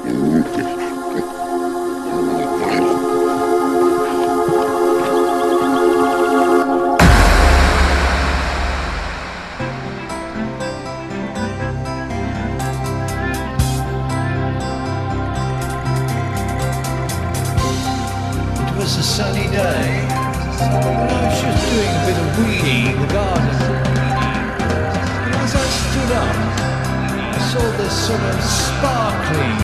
It was a sunny day. I was just doing a bit of weeding in the garden. And as I stood up, I saw this sort of sparkling